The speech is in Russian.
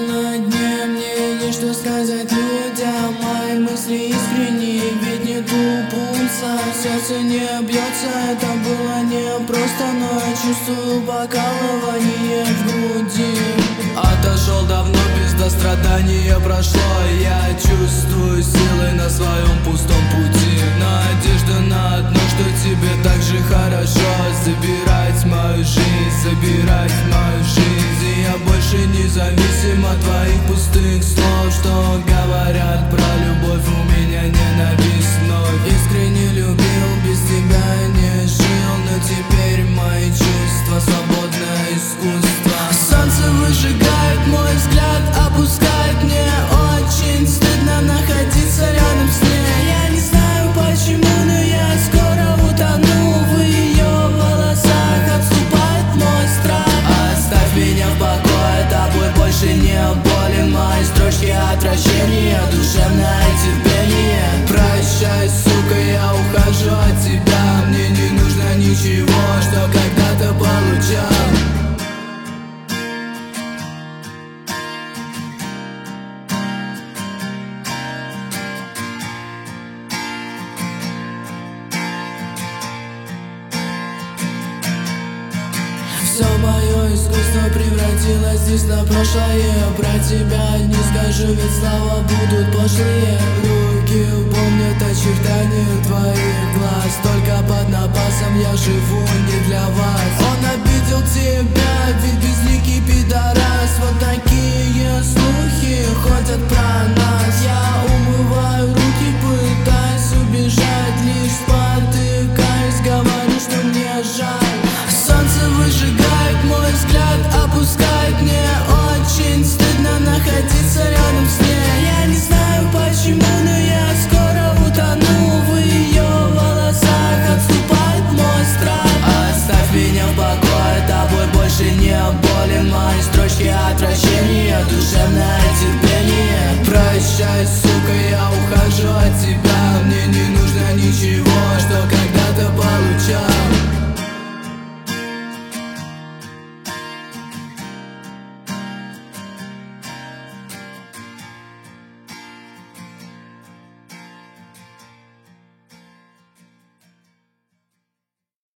на дне, мне есть что сказать людям. Мои мысли искренние, ведь нету пульса, сердце не бьется. Это было не просто, но я чувствую покалывание в груди. Отошел давно, без страдания прошло. Я чувствую силы на своем пустом пути. Надежда на одно, что тебе так же хорошо. Забирать мою жизнь, забирать мою жизнь. И я больше не зависим от твоих пустых слов, что говорят про любовь. У меня ненависть вновь. Искренне любил, без тебя не жил. Но теперь мои чувства свободное искусство. Солнце выжигает мой взгляд, опускает. Мне очень стыдно находиться рядом с ней. Я не знаю почему, но я скоро утону в ее волосах. Отступает мой страх. Оставь меня в покое, тобой больше не болен. Мои строчки отвращения, душевное терпение. Прощай, сука, я ухожу от тебя. Мне не нужно ничего, что когда-то получал. Все мое искусство превратилось здесь на прошлое. Про тебя не скажу, ведь слова будут пошлые. Руки помнят очертания твоих глаз. Только под напасом я живу не для вас. Он обидел тебя, ведь безликий пидорас. Вот такие слухи ходят про нас. Я умываю руки, пытаюсь убежать, лишь спотыкаюсь, говорю, что мне жаль. Солнце выжигает мой взгляд, опускает. Мне очень стыдно находиться рядом с ней. Я не знаю почему, но я скоро утону в ее волосах. Отступает мой страх. Оставь меня в покое, тобой больше не болен. Мои строчки отвращения, душевное терпение. Прощай, сука, я